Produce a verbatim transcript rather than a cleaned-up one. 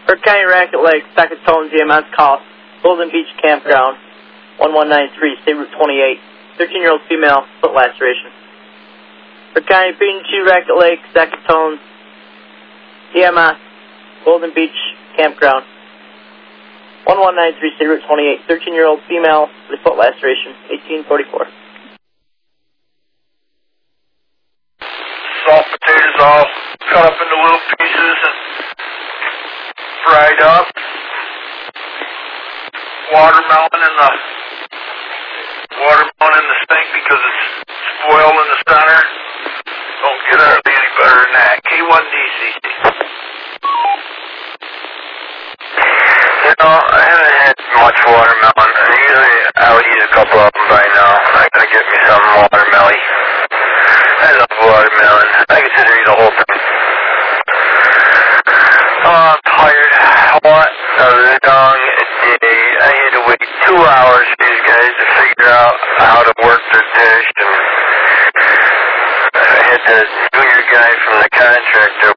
Burke County Racket Lake, Sackatoon D M S call, Golden Beach Campground, one one nine three, State Route twenty-eight, thirteen-year-old female, foot laceration. Burke County P and G Racket Lake, Sackatoon D M S, Golden Beach Campground, one one nine three, State Route twenty-eight, thirteen-year-old female with foot laceration, eighteen forty-four. Salt potatoes all cut up into little pieces and fried up. Watermelon in the watermelon in the sink because it's spoiled in the center. Don't get out of any better than that. K one D C. You know, I haven't had much watermelon. Usually I would eat a couple of them by now. I gotta get me some watermelon. I love watermelon. I consider eat the whole thing. Oh, I'm tired. What a long day. I had to wait two hours for these guys to figure out how to work their dish, and I had the junior guy from the contractor